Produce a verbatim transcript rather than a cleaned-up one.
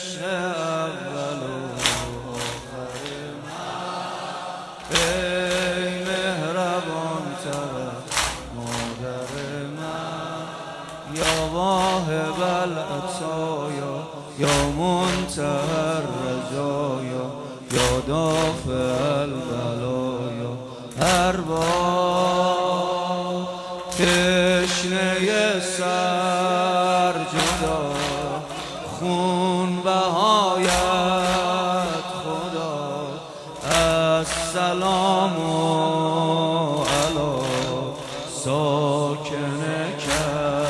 عشق اول و آخر من، ای مهربان تر مادر من، یا واهب العطایا یا منتهی الرجایا یا دافع البلایا، ارباب تشنه سر جدا خون بهایت خدا، السلام علی ساکن کرد